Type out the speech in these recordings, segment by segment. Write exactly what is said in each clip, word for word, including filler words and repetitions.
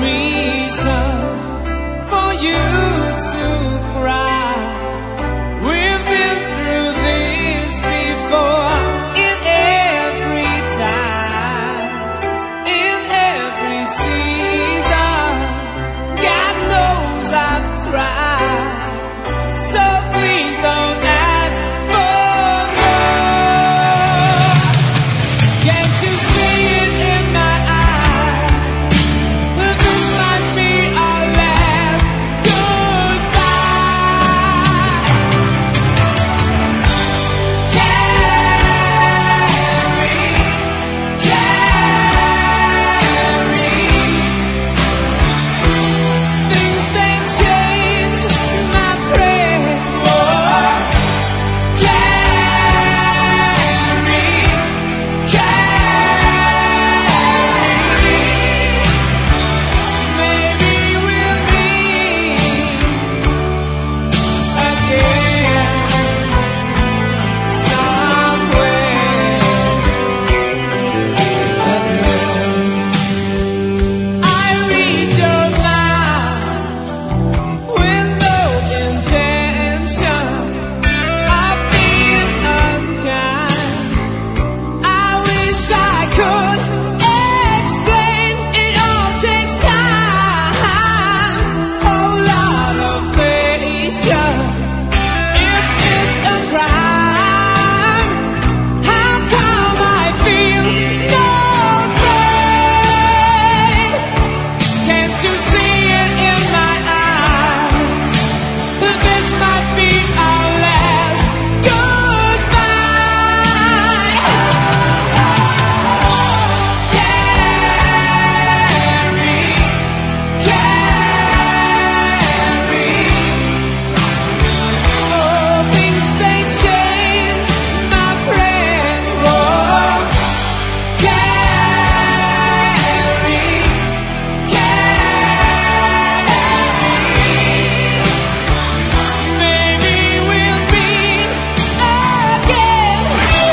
reason for you to cry. We've been through this before, in every time, in every season. God knows I've tried, so please don't ask for more. Can't you see it in my eyes? That this might be our last goodbye. Carry, carry. Things they change, my friend. Oh, carry, carry. Maybe we'll meet again somewhere again. I read your mind with no intention of being unkind. I wish I could explain. It all takes time, a lot of patience. If it's a crime, how come I feel no pain? Can't you see it in my eyes? That this might be our last goodbye. Carry, carry. Oh, things they change, my friend. Oh, carry, carry. Maybe we'll meet again.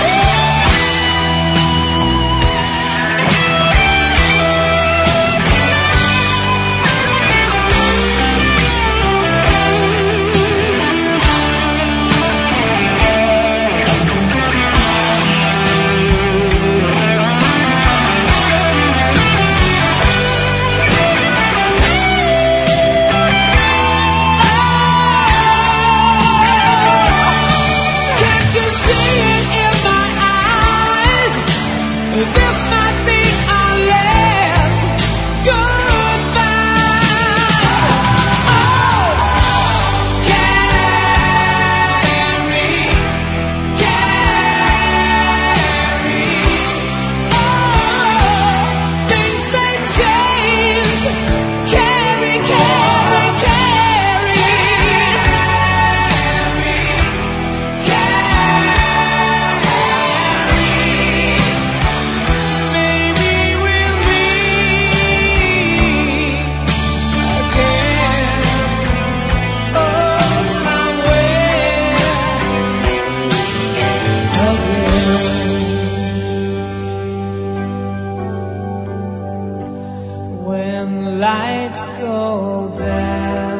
Can't you see it in my eyes? This might be our last goodbye. Oh, carry, carry. Oh, things they change. Carry, carry, carry. Maybe we'll meet again. Oh, somewhere again. When lights go down.